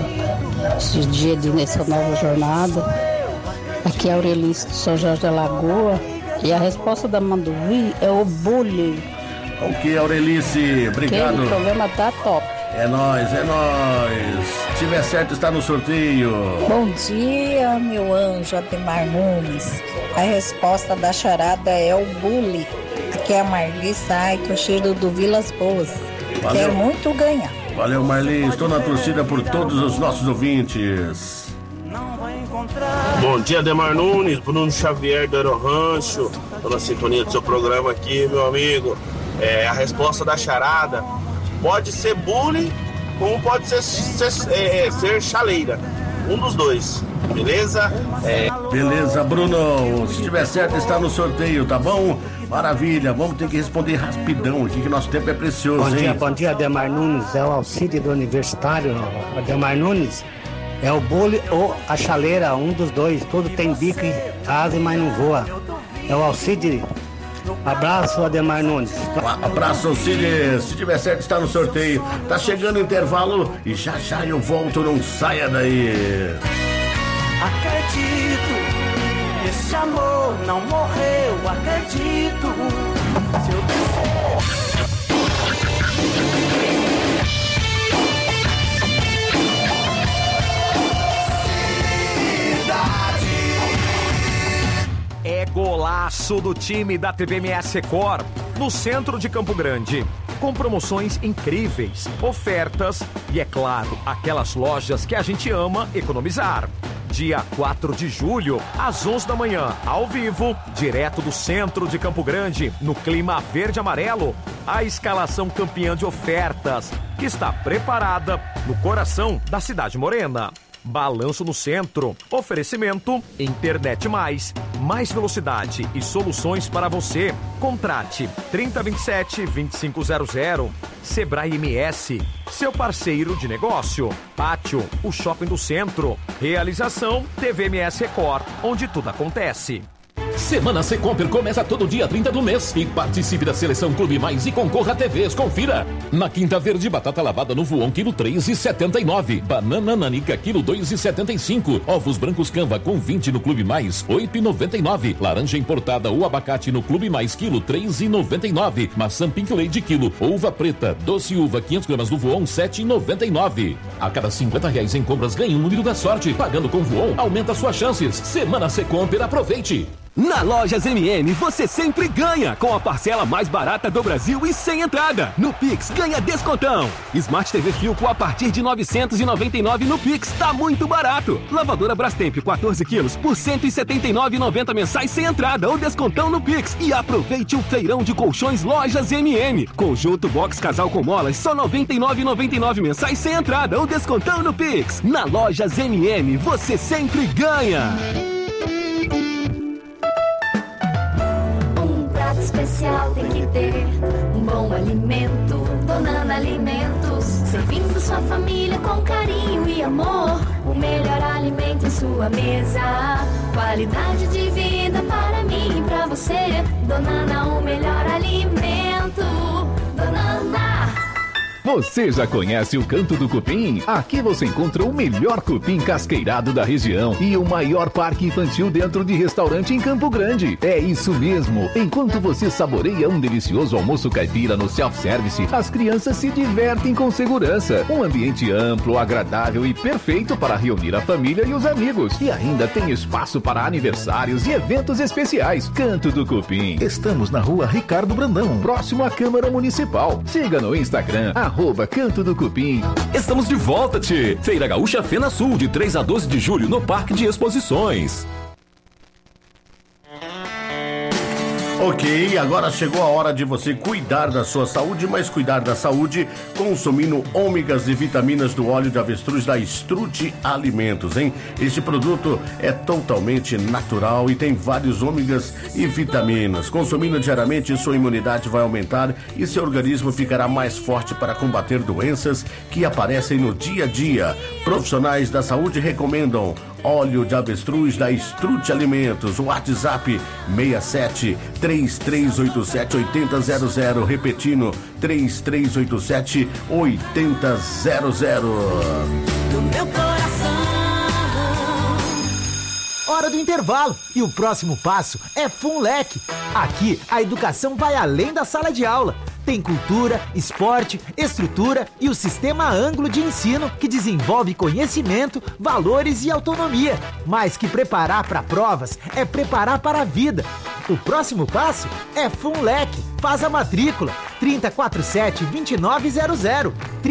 nova jornada. Aqui é a Aurelice do São Jorge da Lagoa e a resposta da Manduvi é o Bully. Ok, Aurelice, obrigado. O programa tá top. É nóis, é nóis. Se tiver certo, está no sorteio. Bom dia, meu anjo Ademar Nunes. A resposta da charada é o Bully. Aqui é a Marli Sai, torcida do Vilas Boas. Valeu. Quero muito ganhar. Valeu, Marli. Estou na torcida por todos os nossos ouvintes. Bom dia, Ademar Nunes, Bruno Xavier do Aerorancho. Estou na sintonia do seu programa aqui, meu amigo. A resposta da charada pode ser Bully, como pode ser chaleira. Um dos dois, beleza? Beleza, Bruno. Se tiver certo, está no sorteio, tá bom? Maravilha. Vamos ter que responder rapidão aqui, que nosso tempo é precioso, Bom dia, Ademar Nunes. É o Alcide do Universitário. Ademar Nunes é o Bully ou a chaleira, um dos dois. Tudo tem bico e asa, mas não voa. É o Alcide. Abraço, Ademar Nunes. Abraço, Alcide. Se tiver certo, está no sorteio. Tá chegando o intervalo e já eu volto, não saia daí. Acredito, esse amor não morreu, acredito. É golaço do time da TVMS Record, no centro de Campo Grande. Com promoções incríveis, ofertas e, é claro, aquelas lojas que a gente ama economizar. Dia 4 de julho, às 11 da manhã, ao vivo, direto do centro de Campo Grande, no clima verde-amarelo, a escalação campeã de ofertas, que está preparada no coração da cidade morena. Balanço no centro. Oferecimento Internet Mais velocidade e soluções para você. Contrate 3027-2500. Sebrae MS, seu parceiro de negócio. Pátio, o shopping do centro. Realização TVMS Record, onde tudo acontece. Semana Secomper começa todo dia 30 do mês e participe da Seleção Clube Mais e concorra a TVs. Confira. Na Quinta Verde, batata lavada no Voon, quilo 3,79. Banana nanica, quilo 2,75. Ovos brancos Canva com 20 no Clube Mais, 8,99. Laranja importada ou abacate no Clube Mais, quilo 3,99. Maçã Pink Lady, quilo. Uva preta, doce uva, 500 gramas do Voon, 7,99. A cada R$50 em compras, ganhe um número da sorte. Pagando com Voon, aumenta suas chances. Semana Secomper, aproveite. Na Lojas MM você sempre ganha, com a parcela mais barata do Brasil e sem entrada. No Pix ganha descontão. Smart TV Filco a partir de R$ 999 no Pix, tá muito barato. Lavadora Brastemp 14 quilos por R$ 179,90 mensais sem entrada ou descontão no Pix. E aproveite o feirão de colchões Lojas MM. Conjunto Box Casal com molas só R$ 99,99 mensais sem entrada ou descontão no Pix. Na Lojas MM você sempre ganha. Especial tem que ter um bom alimento. Donana Alimentos, servindo sua família com carinho e amor. O melhor alimento em sua mesa, qualidade de vida para mim e para você. Donana, o melhor alimento. Donana. Você já conhece o Canto do Cupim? Aqui você encontra o melhor cupim casqueirado da região e o maior parque infantil dentro de restaurante em Campo Grande. É isso mesmo. Enquanto você saboreia um delicioso almoço caipira no self-service, as crianças se divertem com segurança. Um ambiente amplo, agradável e perfeito para reunir a família e os amigos. E ainda tem espaço para aniversários e eventos especiais. Canto do Cupim. Estamos na rua Ricardo Brandão, próximo à Câmara Municipal. Siga no Instagram, @Canto do Cupim. Estamos de volta, tchê! Feira Gaúcha Fena Sul, de 3 a 12 de julho, no Parque de Exposições. Ok, agora chegou a hora de você cuidar da sua saúde, mas cuidar da saúde consumindo ômegas e vitaminas do óleo de avestruz da Struti Alimentos, hein? Este produto é totalmente natural e tem vários ômegas e vitaminas. Consumindo diariamente, sua imunidade vai aumentar e seu organismo ficará mais forte para combater doenças que aparecem no dia a dia. Profissionais da saúde recomendam óleo de avestruz da Struti Alimentos. O WhatsApp 67-3387-8000. Repetindo, 3387-8000. Do meu coração. Hora do intervalo e o próximo passo é FUNLEC. Aqui a educação vai além da sala de aula. Tem cultura, esporte, estrutura e o sistema ângulo de ensino que desenvolve conhecimento, valores e autonomia. Mais que preparar para provas, é preparar para a vida. O próximo passo é FUNLEC. Faz a matrícula 3047-2900.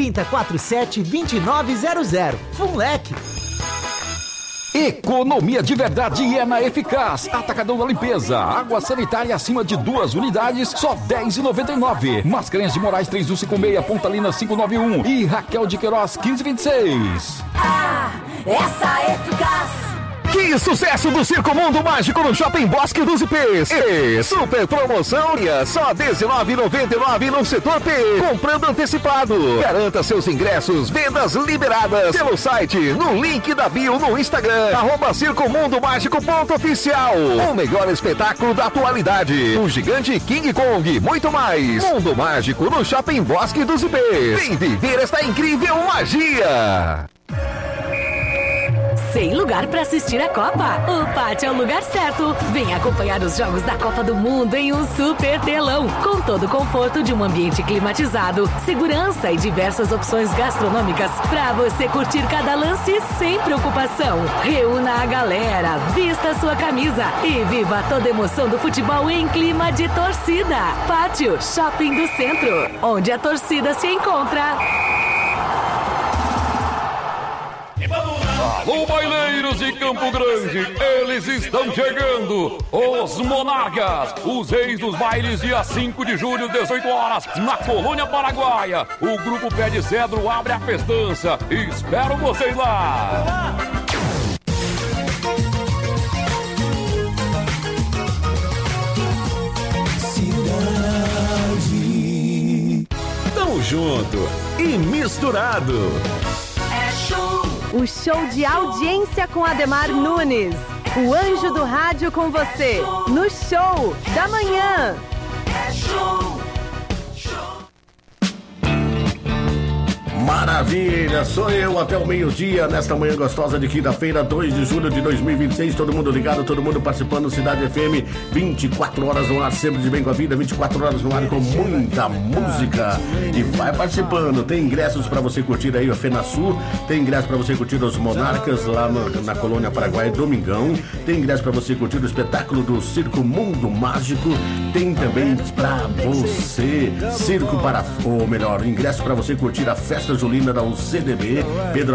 3047-2900. FUNLEC. Economia de verdade é na Eficaz. Atacadão da limpeza. Água sanitária acima de 2 unidades, só R$10,99. Mascarenhas de Moraes 3156, Pontalina 591 e Raquel de Queiroz 1526. Essa é Eficaz. Que sucesso do Circo Mundo Mágico no Shopping Bosque dos Ipês. E super promoção, só R$19,99 no setor P. Comprando antecipado. Garanta seus ingressos, vendas liberadas pelo site, no link da bio no Instagram, @circomundomágico.oficial. O melhor espetáculo da atualidade. O gigante King Kong, muito mais. Mundo Mágico no Shopping Bosque dos Ipês. Vem viver esta incrível magia. Sem lugar para assistir a Copa? O Pátio é o lugar certo. Venha acompanhar os jogos da Copa do Mundo em um super telão, com todo o conforto de um ambiente climatizado, segurança e diversas opções gastronômicas para você curtir cada lance sem preocupação. Reúna a galera, vista a sua camisa e viva toda a emoção do futebol em clima de torcida. Pátio Shopping do Centro, onde a torcida se encontra. Alô, baileiros de Campo Grande, eles estão chegando, os Monarcas, os reis dos bailes, dia 5 de julho, 18 horas, na Colônia Paraguaia. O Grupo Pé de Cedro abre a festança, espero vocês lá. Cidade. Tamo junto e misturado. O show de audiência com Ademar Nunes. O Anjo do Rádio com você, no Show da Manhã. Maravilha, sou eu até o meio-dia, nesta manhã gostosa de quinta-feira, 2 de julho de 2026, todo mundo ligado, todo mundo participando, Cidade FM, 24 horas no ar, sempre de bem com a vida, 24 horas no ar com muita música, e vai participando, tem ingressos pra você curtir aí a FenaSul, tem ingresso pra você curtir os Monarcas lá na Colônia Paraguai, domingão, tem ingresso pra você curtir o espetáculo do Circo Mundo Mágico, tem também pra você, ingresso pra você curtir a festa Julina da UCDB,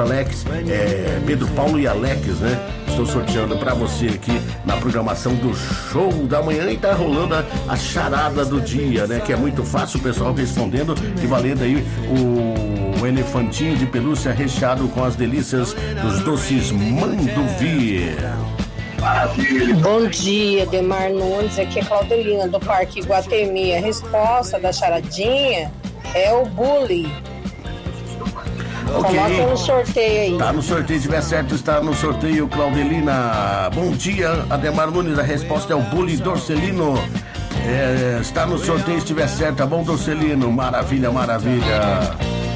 Pedro Paulo e Alex, né? Estou sorteando pra você aqui na programação do Show da Manhã e tá rolando a charada do dia, né? Que é muito fácil, o pessoal respondendo e valendo aí o elefantinho de pelúcia recheado com as delícias dos doces Manduvi. Bom dia, Demar Nunes, aqui é Claudelina do Parque Iguatemi. A resposta da charadinha é o bully. Ok. Coloca no sorteio aí. Tá no sorteio, se tiver certo, está no sorteio, Claudelina. Bom dia, Ademar Nunes, a resposta é o bully Dorcelino. Está no sorteio, se tiver certo, tá bom, Dorcelino? Maravilha, maravilha.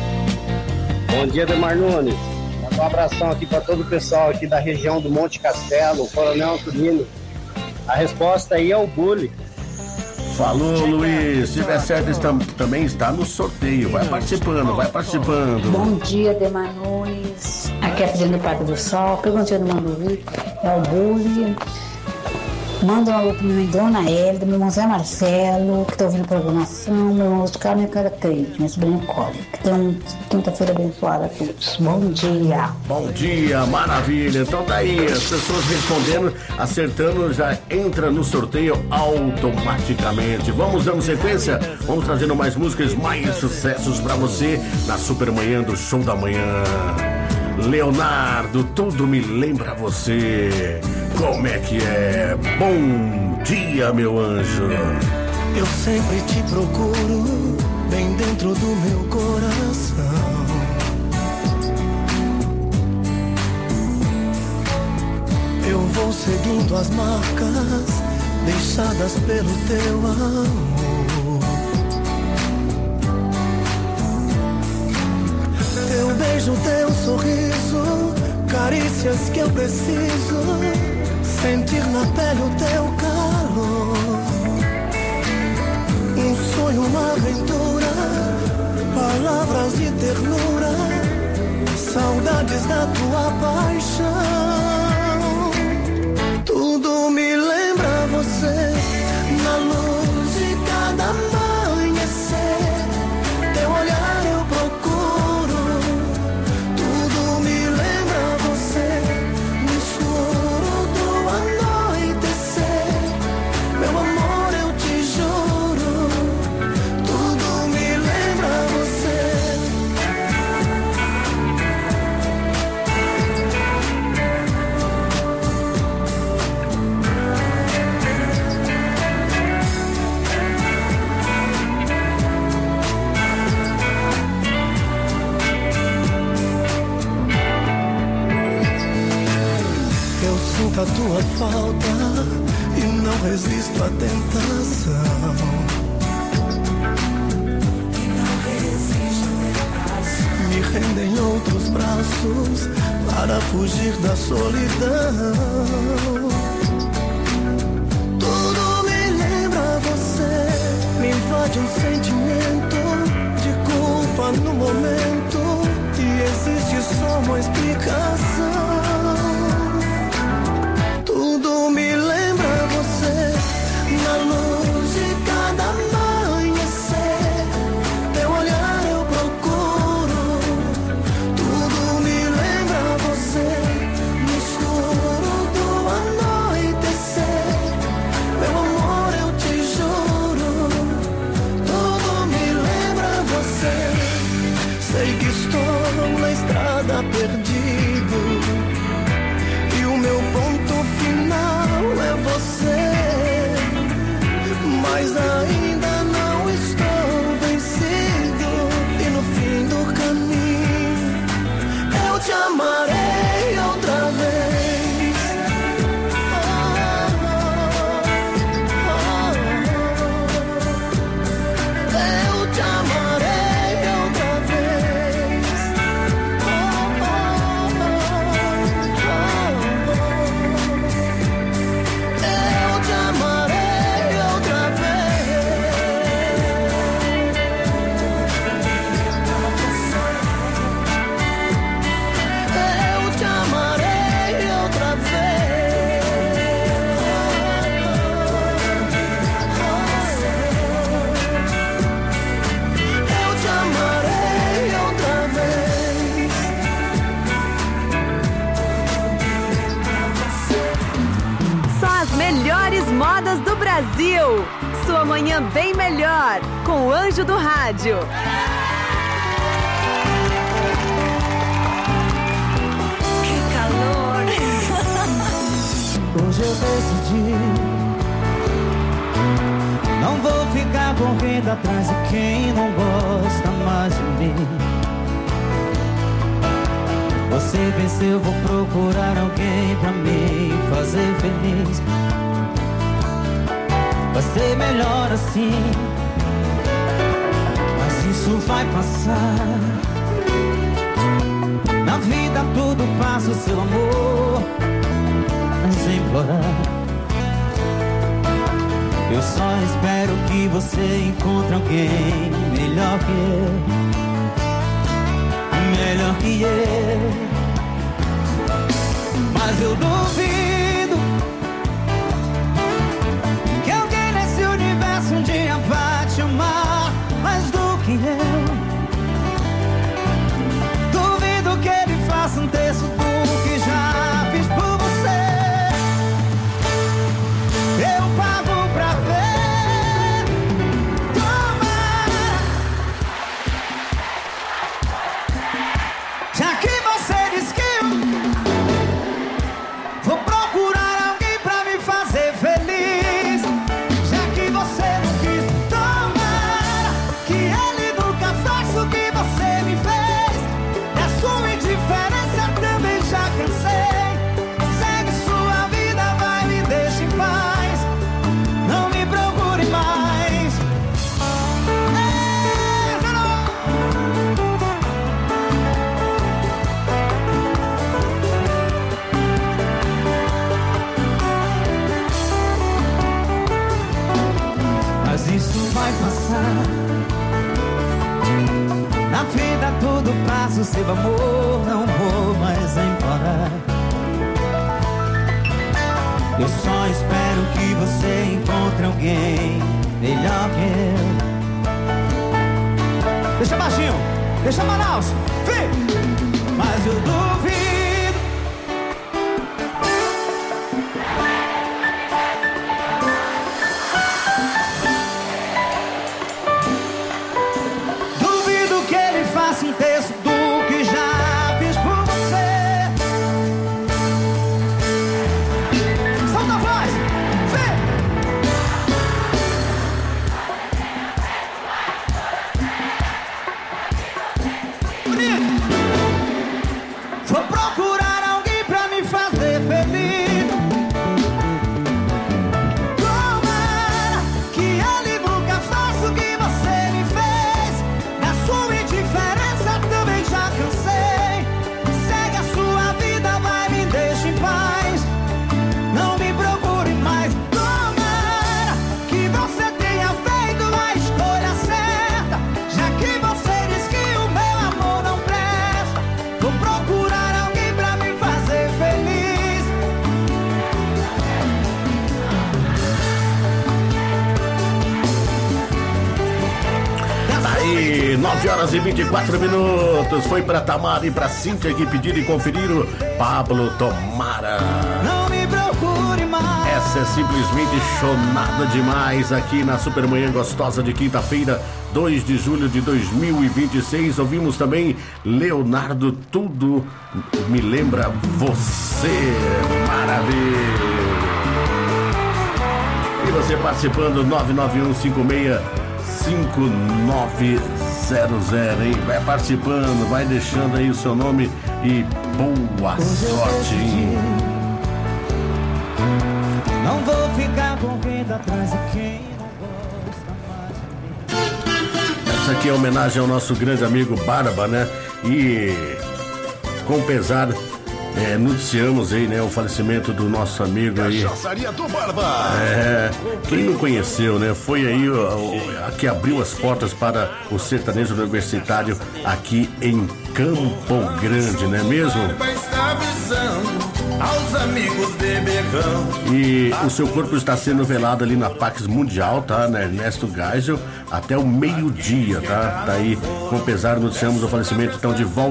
Bom dia, Ademar Nunes. Um abração aqui para todo o pessoal aqui da região do Monte Castelo, Coronel Antonino. A resposta aí é o bully. Falou, Luiz. Se tiver certo, também está no sorteio. Vai participando, vai participando. Bom dia, Demar Nunes. Aqui é a Fazenda do Parque do Sol. Perguntinha do Manduvi. É o bully. Manda um alô pra minha dona Hélida, meu irmão Zé Marcelo, que tá ouvindo a programação, meu irmão Oscar, minha cara Crente, minha sobrinha Cole. Que tem uma quinta-feira abençoada a todos. Bom dia. Bom dia, maravilha. Então tá aí, as pessoas respondendo, acertando, já entra no sorteio automaticamente. Vamos dando sequência, vamos trazendo mais músicas, mais sucessos pra você na Supermanhã do Show da Manhã. Leonardo, tudo me lembra você. Como é que é? Bom dia, meu anjo. Eu sempre te procuro bem dentro do meu coração. Eu vou seguindo as marcas deixadas pelo teu amor. Teu beijo, teu sorriso, carícias que eu preciso sentir na pele o teu calor. Um sonho, uma aventura, palavras de ternura, saudades da tua paixão. Tudo me lembra você, na luz de cada amanhecer. Teu olhar eu procuro, tudo me lembra você, no escuro do anoitecer. Meu amor, eu te juro, tudo me lembra você. Eu sinto a tua falta e não resisto à tentação. Me rendo em outros braços para fugir da solidão. Tudo me lembra você, me invade um sentimento de culpa no momento e existe só uma explicação. Tudo me lembra você, na luz de cada amanhecer. Teu olhar eu procuro, tudo me lembra você, no escuro do anoitecer. Meu amor, eu te juro, tudo me lembra você. Sei que estou na estrada perdido e o meu ponto final é você, mas ainda não estou vencido e no fim do caminho eu te amarei outra vez. Oh, Brasil. Sua manhã bem melhor com o Anjo do Rádio. Que calor. Hoje eu decidi, não vou ficar correndo atrás de quem não gosta mais de mim. Você venceu, vou procurar alguém pra me fazer feliz. Vai ser melhor assim, mas isso vai passar. Na vida tudo passa, o seu amor, mas sem implorar. Eu só espero que você encontre alguém melhor que eu, melhor que eu. Mas eu duvido que alguém nesse universo um dia vá te amar mais do que eu. Duvido que ele faça um terço do que já fiz por você. Eu pago pra ver. Toma, já que você diz que vou procurar alguém pra me fazer feliz. Já que você não quis, tomara que ele nunca faça o que você me fez. Da sua indiferença também já cansei. Segue sua vida, vai, me deixa em paz. Não me procure mais. Mas isso vai passar. Na vida tudo passa, o seu amor não vou mais implorar. Eu só espero que você encontre alguém melhor que eu. Deixa baixinho, deixa Manaus, vem! Mas eu duvido. Duvido que ele faça um terço do que já fiz por você. Solta a voz, vem! Bonito! Vou procurar alguém pra me fazer feliz. Tomara que ele nunca faça o que você me fez. Da sua indiferença também já cansei. Segue a sua vida, vai, me deixa em paz. Não me procure mais. Tomara que você tenha feito a escolha certa. Já que você diz que o meu amor não presta, vou procurar alguém pra me fazer feliz. Aí, 9 horas e 24 minutos. Foi pra Tamara e pra Cíntia que pediram e conferiram Pablo Tomara. Não me procure mais. Essa é simplesmente chonada demais aqui na Supermanhã Gostosa de quinta-feira, 2 de julho de 2026. Ouvimos também Leonardo, Tudo Me Lembra Você. Maravilha! E você participando, 991565900, hein? Vai participando, vai deixando aí o seu nome e boa sorte, hein? Não vou ficar correndo atrás de quem não gosta mais. Essa aqui é homenagem ao nosso grande amigo Barba, né? E com pesar, noticiamos aí, né, o falecimento do nosso amigo aí. Cachaçaria do Barba. Quem não conheceu, né? Foi aí a que abriu as portas para o sertanejo universitário aqui em Campo Grande, não é mesmo? Aos amigos de Becão. E o seu corpo está sendo velado ali na Pax Mundial, tá? Na Ernesto Geisel, até o meio-dia, tá? Daí, com pesar, noticiamos o falecimento então de Walter